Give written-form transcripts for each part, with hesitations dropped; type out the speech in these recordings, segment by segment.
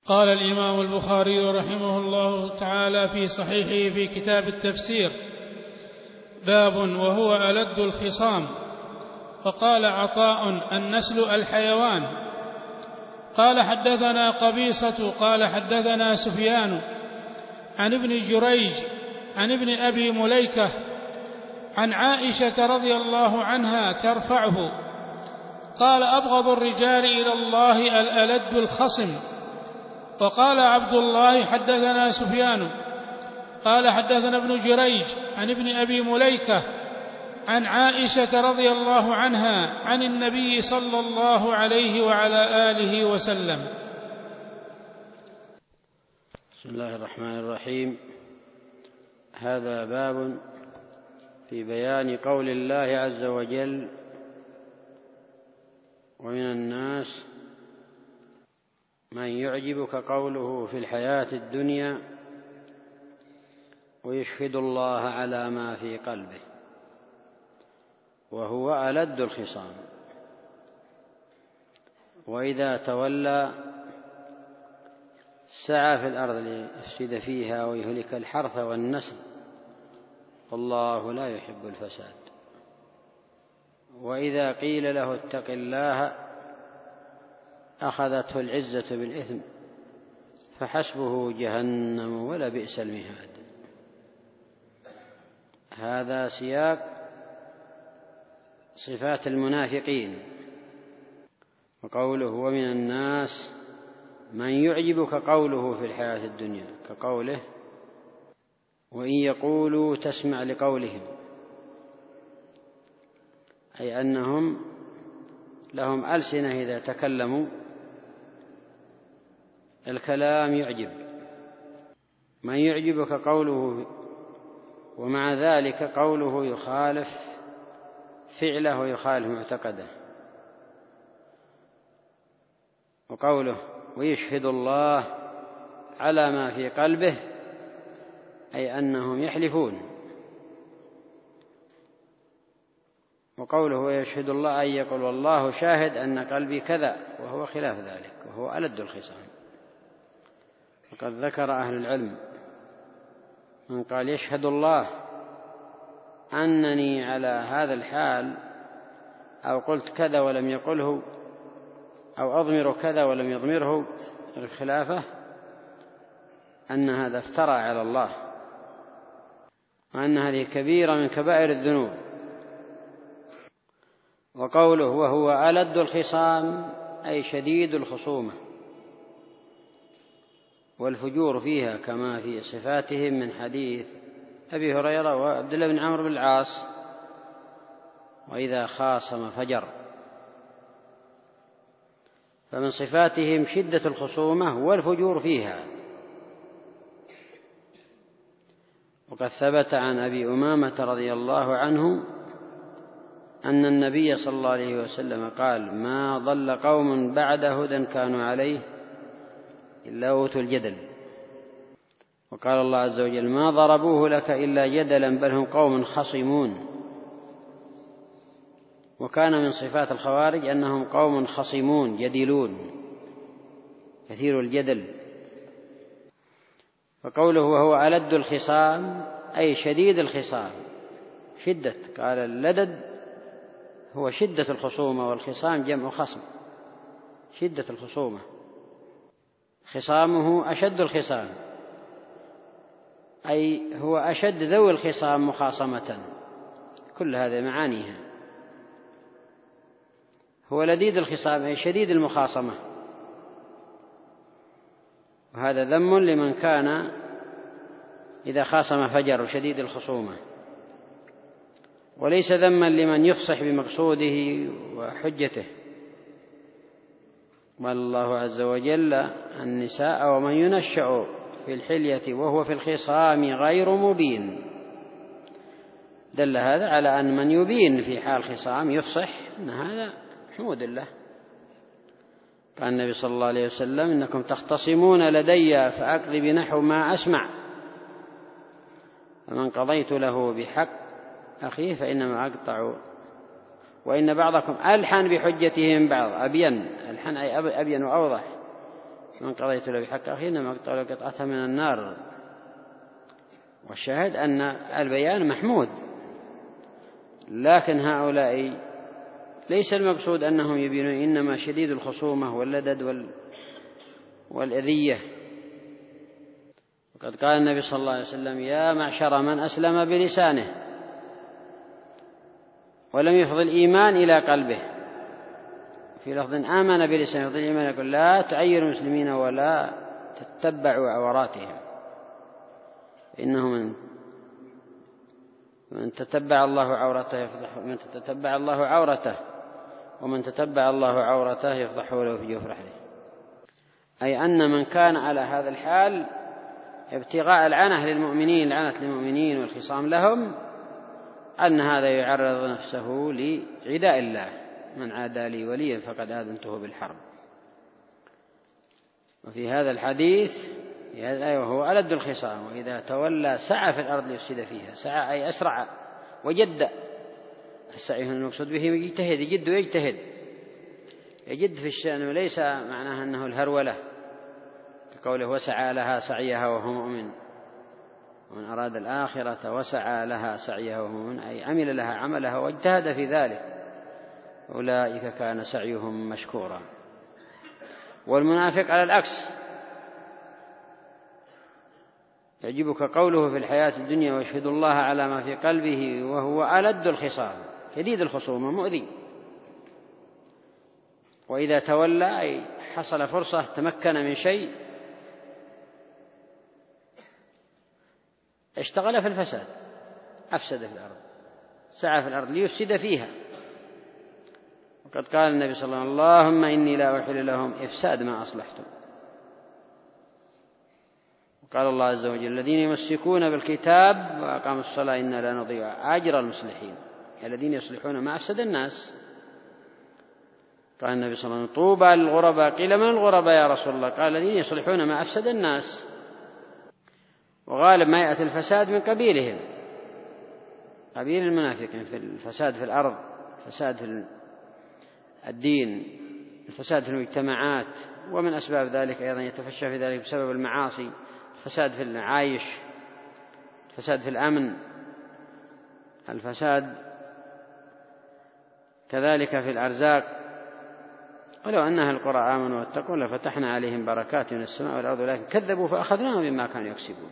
قال الإمام البخاري رحمه الله تعالى في صحيحه في كتاب التفسير: باب وهو ألد الخصام. وقال عطاء: النسل الحيوان. قال حدثنا قبيصة قال حدثنا سفيان عن ابن جريج عن ابن أبي مليكة عن عائشة رضي الله عنها ترفعه: قال: أبغض الرجال إلى الله الألد الخصم. وقال عبد الله: حدثنا سفيان قال حدثنا ابن جريج عن ابن أبي مليكة عن عائشة رضي الله عنها عن النبي صلى الله عليه وعلى آله وسلم. بسم الله الرحمن الرحيم. هذا باب في بيان قول الله عز وجل: ومن الناس من يعجبك قوله في الحياة الدنيا ويشهد الله على ما في قلبه وهو ألد الخصام، وإذا تولى سعى في الأرض ليفسد فيها ويهلك الحرث والنسل والله لا يحب الفساد. وإذا قيل له اتق الله أخذته العزة بالإثم فحسبه جهنم ولبئس المهاد. هذا سياق صفات المنافقين. وقوله: ومن الناس من يعجبك قوله في الحياة الدنيا، كقوله: وإن يقولوا تسمع لقولهم، أي أنهم لهم ألسنة إذا تكلموا الكلام يعجب. من يعجبك قوله، ومع ذلك قوله يخالف فعله ويخالف معتقده. وقوله: ويشهد الله على ما في قلبه، أي أنهم يحلفون. وقوله: ويشهد الله، أي يقول والله شاهد أن قلبي كذا، وهو خلاف ذلك، وهو ألد الخصام. وقد ذكر أهل العلم من قال: يشهد الله أنني على هذا الحال، أو قلت كذا ولم يقله، أو أضمر كذا ولم يضمره، الخلافة أن هذا افترى على الله، وأن هذه كبيرة من كبائر الذنوب. وقوله: وهو ألد الخصام، أي شديد الخصومة والفجور فيها، كما في صفاتهم من حديث أبي هريرة وعبد الله بن عمرو بن العاص: وإذا خاصم فجر. فمن صفاتهم شدة الخصومة والفجور فيها. وقد ثبت عن أبي أمامة رضي الله عنه أن النبي صلى الله عليه وسلم قال: ما ضل قوم بعد هدى كانوا عليه إلا أوتوا الجدل. وقال الله عز وجل: ما ضربوه لك إلا جدلا بل هم قوم خصمون. وكان من صفات الخوارج أنهم قوم خصمون جدلون كثير الجدل. وقوله: وهو ألد الخصام، أي شديد الخصام. شدة، قال اللدد هو شدة الخصومة، والخصام جمع خصم، شدة الخصومة. خصامه أشد الخصام، أي هو أشد ذوي الخصام مخاصمة. كل هذه معانيها. هو لديد الخصام، أي شديد المخاصمة. وهذا ذم لمن كان إذا خاصم فجر شديد الخصومة، وليس ذما لمن يفصح بمقصوده وحجته. قال الله عز وجل: النساء ومن ينشأ في الحلية وهو في الخصام غير مبين. دل هذا على أن من يبين في حال خصام يفصح أن هذا حمود الله. قال النبي صلى الله عليه وسلم: إنكم تختصمون لدي فأقضي بنحو ما أسمع، فمن قضيت له بحق أخيه فإنما أقطع، وإن بعضكم ألحن بحجتهم بعض. أبين، ألحن أي أبين وأوضح. من قضيت له بحق أخيه إنما أقطع له قطعة من النار. والشاهد أن البيان محمود، لكن هؤلاء ليس المقصود أنهم يبينون، إنما شديد الخصومة واللدد والأذية. وقد قال النبي صلى الله عليه وسلم: يا معشر من أسلم بلسانه ولم يفض الإيمان إلى قلبه، في لفظ آمن بلسانه يفض الإيمان، يقول: لا تعيروا المسلمين ولا تتبعوا عوراتهم، إنه من تتبع الله عورته يفضحه، من تتبع الله عورته، ومن تتبع الله عورته يفضحه له في جوف رحله. أي أن من كان على هذا الحال ابتغاء العنة للمؤمنين، العنة للمؤمنين والخصام لهم، أن هذا يعرض نفسه لعداء الله: من عادى لي وليا فقد آذنته بالحرب. وفي هذا الحديث في هذه الآية: وهو ألد الخصام، وإذا تولى سعى في الأرض ليفسد فيها. سعى أي أسرع وجد. السعي هنا المقصود به يجتهد، يجد ويجتهد، يجد في الشأن، وليس معناه أنه الهرولة كقوله: وسعى لها سعيها وهو مؤمن. ومن أراد الآخرة وسعى لها سعيها وهو مؤمن، أي عمل لها عملها واجتهد في ذلك، أولئك كان سعيهم مشكورا. والمنافق على العكس: يعجبك قوله في الحياة الدنيا ويشهد الله على ما في قلبه وهو ألد الخصام، شديد الخصومة، مؤذي. وإذا تولى أي حصل فرصة، تمكن من شيء، اشتغل في الفساد، أفسد في الأرض، سعى في الأرض ليفسد فيها. وقد قال النبي صلى الله عليه وسلم: اللهم إني لا أحل لهم إفساد ما أصلحتم. وقال الله عز وجل: الذين يمسكون بالكتاب وأقاموا الصلاة إنا لا نضيع أجر المصلحين، الذين يصلحون ما أفسد الناس. قال النبي صلى الله عليه وسلم: طوبى للغرباء. قيل: من الغرباء يا رسول الله؟ قال: الذين يصلحون ما أفسد الناس. وغالب ما يأتي الفساد من قبيلهم، قبيل المنافقين، في الفساد في الأرض، الفساد في الدين، الفساد في المجتمعات. ومن أسباب ذلك أيضا يتفشى في ذلك بسبب المعاصي، الفساد في العايش، الفساد في الأمن، الفساد كذلك في الأرزاق. ولو أن أهل القرى آمنوا واتقوا لفتحنا عليهم بركات من السماء والأرض ولكن كذبوا فأخذناهم بما كانوا يكسبون.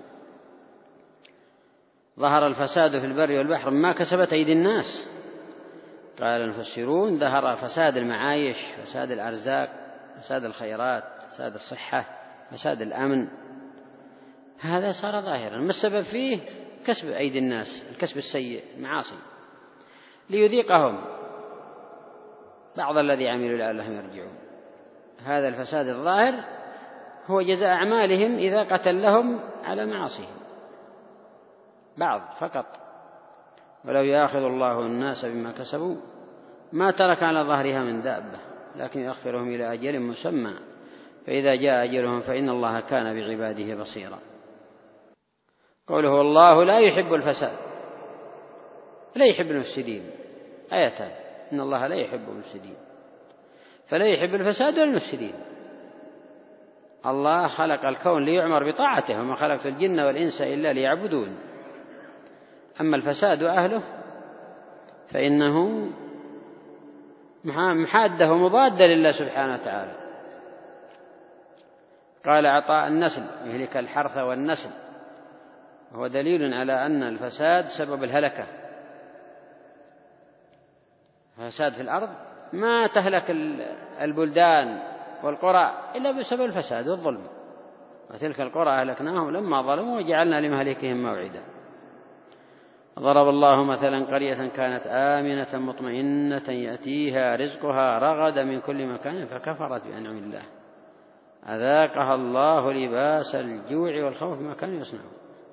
ظهر الفساد في البر والبحر ما كسبت أيدي الناس. قال المفسرون: ظهر فساد المعايش، فساد الأرزاق، فساد الخيرات، فساد الصحة، فساد الأمن. هذا صار ظاهرا. ما السبب فيه؟ كسب أيدي الناس، الكسب السيء، المعاصي، ليذيقهم بعض الذي عملوا لعلهم يرجعون. هذا الفساد الظاهر هو جزاء أعمالهم إذا قتلهم على معاصيهم، بعض فقط. ولو يأخذ الله الناس بما كسبوا ما ترك على ظهرها من دابة لكن يؤخرهم إلى أجل مسمى فإذا جاء أجلهم فإن الله كان بعباده بصيرا. قوله: والله لا يحب الفساد، لا يحب المفسدين. آيتان: إن الله لا يحب المفسدين، فلا يحب الفساد ولا المفسدين. الله خلق الكون ليعمر بطاعته، وما خلقت الجن والإنس إلا ليعبدون. أما الفساد وأهله فإنه محادة ومضادة لله سبحانه وتعالى. قال عطاء: النسل يهلك الحرث والنسل، وهو دليل على أن الفساد سبب الهلكة. فساد في الأرض ما تهلك البلدان والقرى إلا بسبب الفساد والظلم، وتلك القرى أهلكناهم لما ظلموا وجعلنا لمهلكهم موعدا. ضرب الله مثلا قرية كانت آمنة مطمئنة يأتيها رزقها رغدا من كل مكان فكفرت بأنعم الله أذاقها الله لباس الجوع والخوف بما كانوا يصنعون.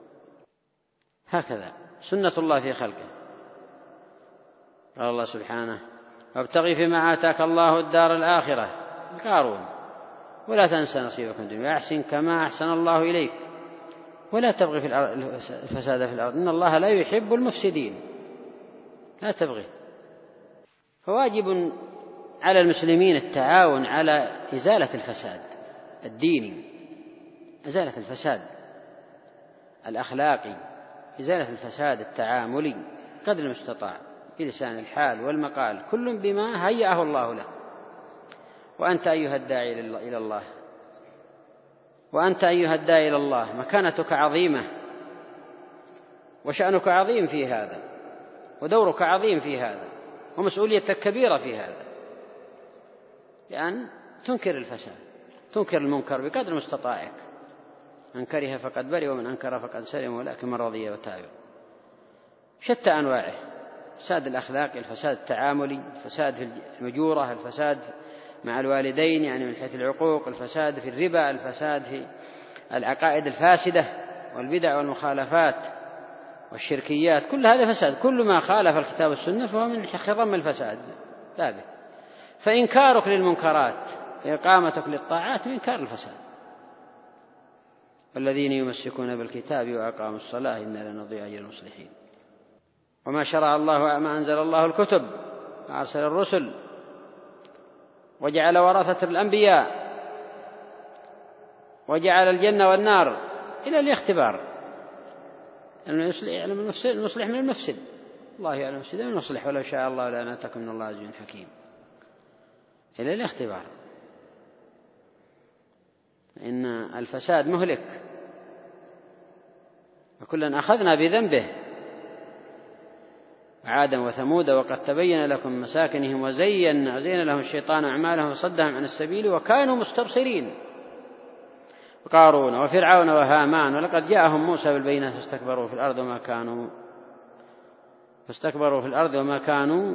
هكذا سنة الله في خلقه. قال الله سبحانه: وابتغ فيما آتاك الله الدار الآخرة، قارون، ولا تنسى نصيبك من الدنيا وأحسن كما أحسن الله إليك ولا تبغي في الفساد في الأرض إن الله لا يحب المفسدين. لا تبغي. فواجب على المسلمين التعاون على إزالة الفساد الديني، إزالة الفساد الأخلاقي، إزالة الفساد التعاملي قدر المستطاع بلسان الحال والمقال، كل بما هيأه الله له. وأنت أيها الداعي إلى الله، وأنت أيها الداعي إلى الله مكانتك عظيمة، وشأنك عظيم في هذا، ودورك عظيم في هذا، ومسؤوليتك كبيرة في هذا، لأن تنكر الفساد، تنكر المنكر بقدر مستطاعك. من كره فقد برئ ومن أنكر فقد سلم، ولكن من رضي وتاب. شتى أنواعه: الفساد الأخلاقي، الفساد التعاملي، الفساد في المجورة، الفساد مع الوالدين يعني من حيث العقوق، الفساد في الربا، الفساد في العقائد الفاسدة والبدع والمخالفات والشركيات، كل هذا فساد. كل ما خالف الكتاب والسنة فهو من خضم الفساد ثابت. فإنكارك للمنكرات وإقامتك للطاعات من إنكار الفساد. والذين يمسكون بالكتاب وأقاموا الصلاة إنا لا نضيع أجر المصلحين. وما شرع الله ما أنزل الله الكتب وأرسل الرسل وجعل ورثة الأنبياء وجعل الجنة والنار إلى الاختبار، يعلم المصلح من المفسد. الله يعلم المفسد من المصلح، ولو شاء الله لأناتكم من الله عزيز حكيم. إلى الاختبار، إن الفساد مهلك، وكلا أخذنا بذنبه، عادا وثمود وقد تبين لكم مساكنهم وزين لهم الشيطان أعمالهم وصدهم عن السبيل وكانوا مستبصرين. وقارون وفرعون وهامان ولقد جاءهم موسى بالبينات فاستكبروا في الأرض وما كانوا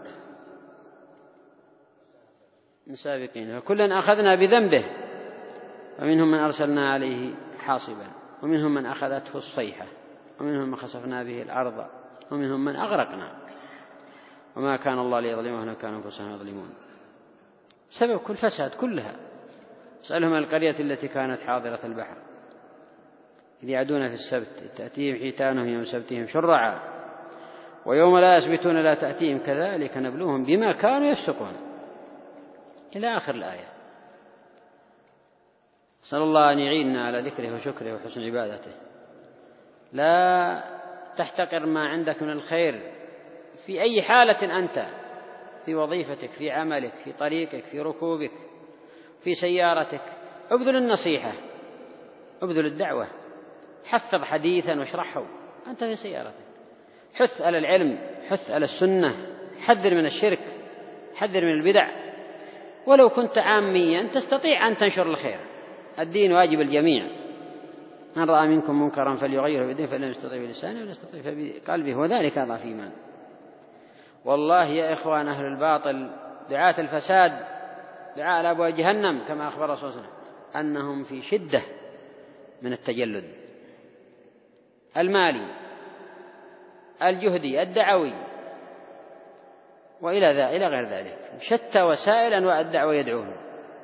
مسابقين. فكلا أخذنا بذنبه، ومنهم من أرسلنا عليه حاصبا، ومنهم من أخذته الصيحة، ومنهم من خسفنا به الأرض، ومنهم من أغرقنا، وما كان الله ليظلمهم ولكن كانوا أنفسهم يظلمون. سبب كل فساد كلها. اسألهم القرية التي كانت حاضرة البحر إذ يعدون في السبت تأتيهم حيتانهم يوم سبتهم شرعا ويوم لا يسبتون لا تأتيهم كذلك نبلوهم بما كانوا يفسقون، إلى آخر الآية. صلى الله أن يعيننا على ذكره وشكره وحسن عبادته. لا تحتقر ما عندك من الخير في أي حالة أنت، في وظيفتك، في عملك، في طريقك، في ركوبك، في سيارتك. ابذل النصيحة، ابذل الدعوة، حفظ حديثا واشرحه أنت في سيارتك، حث على العلم، حث على السنة، حذر من الشرك، حذر من البدع. ولو كنت عاميا تستطيع أن تنشر الخير. الدين واجب الجميع. من رأى منكم منكرا فليغيره بيده فإن لم يستطع بلسانه ولا يستطيع بقلبه وذلك أضعف إيمان. والله يا إخوان أهل الباطل دعاة الفساد دعاء على أبواب جهنم كما أخبر رسول الله أنهم في شدة من التجلد المالي الجهدي الدعوي إلى غير ذلك. شتى وسائل أنواع الدعوة يدعوهم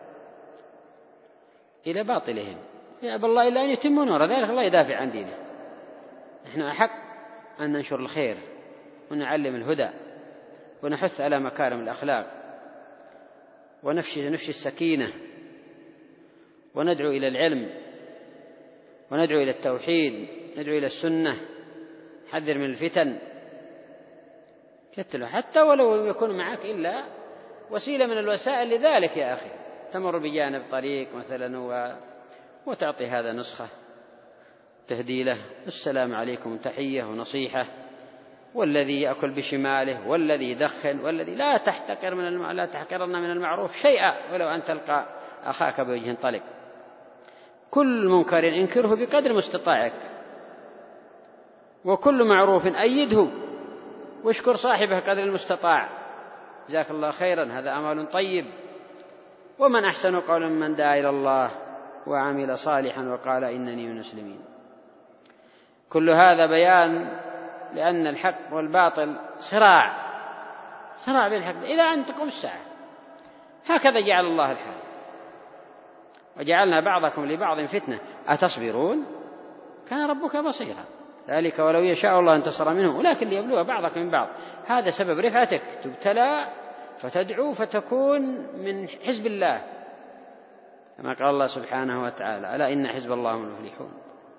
إلى باطلهم. يأبى الله إلا أن يتم نوره، ذلك الله يدافع عن دينه. نحن أحق أن ننشر الخير ونعلم الهدى ونحث على مكارم الأخلاق ونفشي السكينة وندعو إلى العلم وندعو إلى التوحيد، ندعو إلى السنة، حذر من الفتن. حتى ولو يكون معك إلا وسيلة من الوسائل لذلك يا أخي، تمر بجانب طريق مثلا وتعطي هذا نسخة تهديله السلام عليكم تحية ونصيحة، والذي يأكل بشماله والذي يدخن والذي لا تحقرن من المعروف شيئا ولو أن تلقى أخاك بوجه طلق. كل منكر انكره بقدر مستطاعك، وكل معروف أيده واشكر صاحبه قدر المستطاع. جزاك الله خيرا، هذا أمل طيب. ومن أحسن قولا ممن دعا إلى الله وعمل صالحا وقال إنني من المسلمين. كل هذا بيان لأن الحق والباطل صراع بين الحق إلى أن تقوم الساعة. هكذا جعل الله الحال. وجعلنا بعضكم لبعض فتنة أتصبرون كان ربك بصيرا. ذلك ولو يشاء الله انتصر منهم ولكن ليبلو بعضكم من بعض. هذا سبب رفعتك، تبتلى فتدعو فتكون من حزب الله كما قال الله سبحانه وتعالى: ألا إن حزب الله هم المفلحون.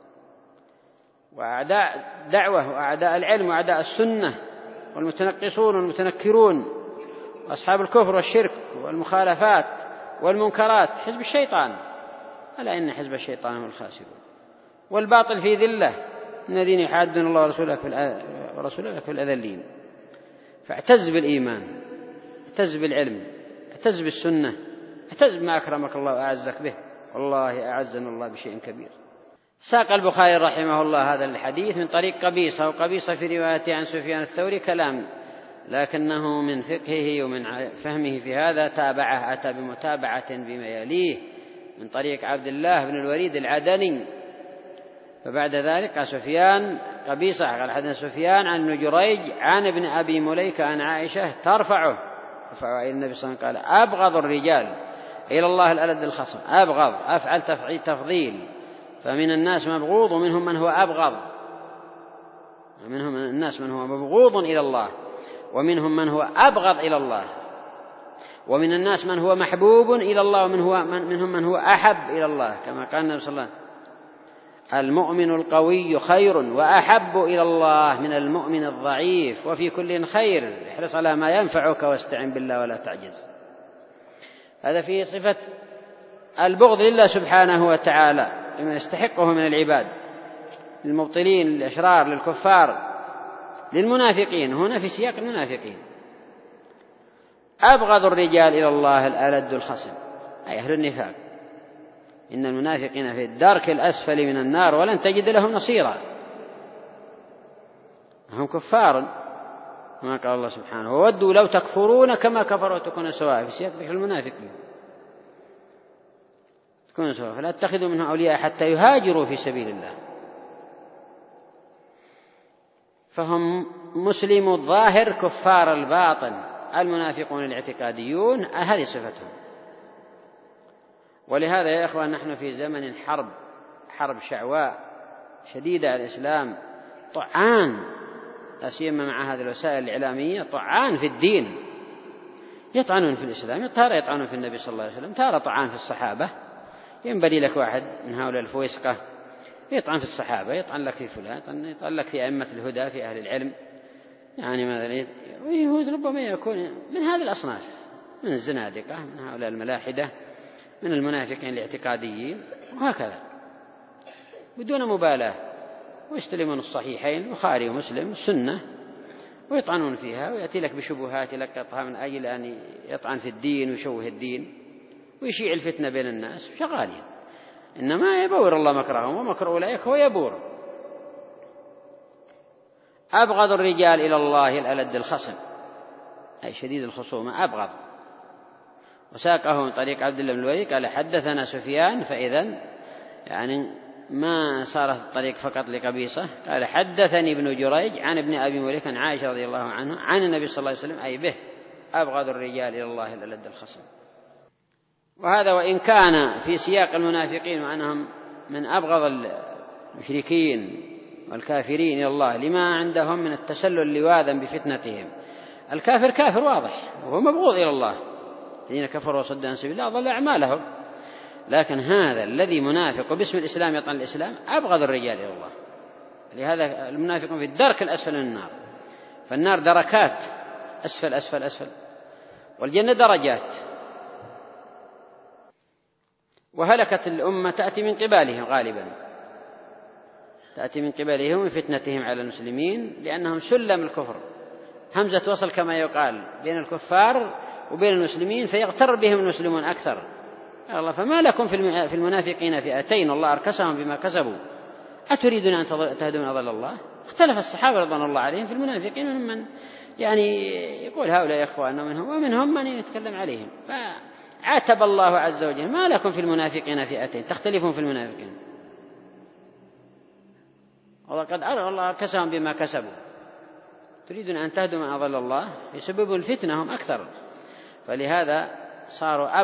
وأعداء الدعوة وأعداء العلم وأعداء السنة والمتنقصون والمتنكرون وأصحاب الكفر والشرك والمخالفات والمنكرات حزب الشيطان، ألا إن حزب الشيطان هم الخاسرون. والباطل في ذلة، الذين يحادون الله ورسوله في الأذلين. فاعتز بالإيمان، اعتز بالعلم، اعتز بالسنة، اعتز بما أكرمك الله وأعزك به، والله أعزنا الله بشيء كبير. ساق البخاري رحمه الله هذا الحديث من طريق قبيصة، وقبيصة في روايته عن سفيان الثوري كلام، لكنه من فقهه ومن فهمه في هذا تابعه، أتى بمتابعة بما يليه من طريق عبد الله بن الوليد العدني. فبعد ذلك قال سفيان قبيصة قال حدثنا سفيان عن ابن جريج عن ابن أبي مليكة عن عائشة ترفعه إلى النبي صلى الله عليه وسلم قال: أبغض الرجال إلى الله الألد الخصم. أبغض أفعل تفضيل، فمن الناس مبغوض ومنهم من هو أبغض، ومنهم الناس من هو مبغوض إلى الله ومنهم من هو أبغض إلى الله، ومن الناس من هو محبوب إلى الله ومنهم من هو أحب إلى الله، كما قال النبي صلى الله عليه وسلم: المؤمن القوي خير وأحب إلى الله من المؤمن الضعيف، وفي كل خير، احرص على ما ينفعك واستعن بالله ولا تعجز. هذا في صفة البغض لله سبحانه وتعالى لما يستحقه من العباد، للمبطلين، للأشرار، للكفار، للمنافقين. هنا في سياق المنافقين: أبغض الرجال إلى الله الألد الخصم، أي أهل النفاق. إن المنافقين في الدرك الأسفل من النار ولن تجد لهم نصيرا، هم كفار، كما قال الله سبحانه: وودوا لو تكفرون كما كفروا وتكونوا سواء، في سياق ذكر المنافقين تكونوا سواء، فلا تتخذوا منهم أولياء حتى يهاجروا في سبيل الله. فهم مسلم الظاهر كفار الباطن، المنافقون الاعتقاديون، هذه صفتهم. ولهذا يا إخوان نحن في زمن حرب شعواء شديدة على الإسلام، طعان، لا سيما مع هذه الوسائل الإعلامية، طعان في الدين، يطعنون في الإسلام، تارة يطعنون في النبي صلى الله عليه وسلم، تارة طعان في الصحابة. ينبري لك واحد من هؤلاء الفويسقة يطعن في الصحابة، يطعن لك في فلان، يطعن لك في أئمة الهدى، في أهل العلم، يعني ماذا، ويهود ربما يكون من هذه الأصناف، من الزنادقة، من هؤلاء الملاحدة، من المنافقين الاعتقاديين، وهكذا بدون مبالاة، ويستلمون الصحيحين البخاري ومسلم السنة ويطعنون فيها، ويأتي لك بشبهات يلقطها من أجل أن يطعن في الدين ويشوه الدين ويشيع الفتنة بين الناس، شغالين. إنما يبور الله مكرهم، ومكر أولئك هو يبور. أبغض الرجال إلى الله الألد الخصم، أي شديد الخصومة، أبغض. وساقه من طريق عبد الله بن الوليد قال: حدثنا سفيان، فإذا يعني ما صارت الطريق فقط لقبيصة. قال: حدثني ابن جريج عن ابن أبي مليكة عن عائشة رضي الله عنها عن النبي صلى الله عليه وسلم، أي به: أبغض الرجال إلى الله الألد الخصم. وهذا وإن كان في سياق المنافقين وأنهم من أبغض المشركين والكافرين إلى الله لما عندهم من التسلل لواذا بفتنتهم. الكافر كافر واضح وهو مبغوض إلى الله، الذين كفروا وصدوا عن سبيل الله ضل أعمالهم. لكن هذا الذي منافق وباسم الإسلام يطعن الإسلام أبغض الرجال إلى الله. لهذا المنافقون في الدرك الأسفل من النار، فالنار دركات، أسفل أسفل أسفل، والجنة درجات. وهلكت الأمة تأتي من قبالهم غالبا، تأتي من قبالهم وفتنتهم على المسلمين، لأنهم سلم الكفر، همزة وصل كما يقال بين الكفار وبين المسلمين، فيغتر بهم المسلمون أكثر. الله: فما لكم في المنافقين فئتين والله أركسهم بما كسبوا أتريدون أن تهدوا من أضل الله. اختلف الصحابة رضوان الله عليهم في المنافقين، منهم من يعني يقول هؤلاء إخواننا منهم، ومنهم من يتكلم عليهم. فعاتب الله عز وجل: ما لكم في المنافقين فئتين تختلفون في المنافقين، وقد الله أركسهم بما كسبوا تريدون أن تهدوا من أضل الله، يسببوا الفتنة هم أكثر. فلهذا صاروا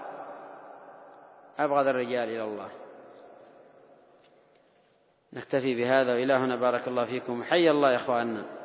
أبغض الرجال إلى الله. نكتفي بهذا، وإلهنا بارك الله فيكم، حي الله يا إخواننا.